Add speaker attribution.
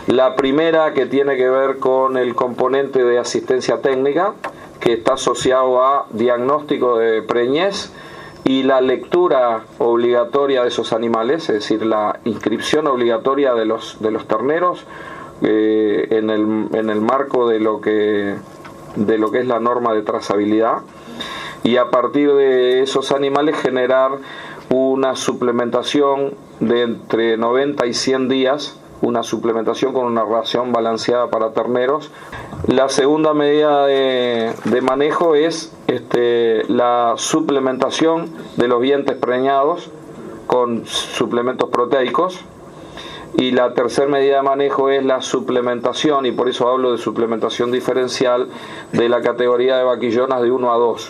Speaker 1: La primera, que tiene que ver con el componente de asistencia técnica, que está asociado a diagnóstico de preñez y la lectura obligatoria de esos animales, es decir, la inscripción obligatoria de los terneros en el marco de lo que es la norma de trazabilidad, y a partir de esos animales generar una suplementación de entre 90 y 100 días, una suplementación con una ración balanceada para terneros. La segunda medida de manejo es la suplementación de los vientres preñados con suplementos proteicos. Y la tercera medida de manejo es la suplementación, y por eso hablo de suplementación diferencial, de la categoría de vaquillonas de 1 a 2.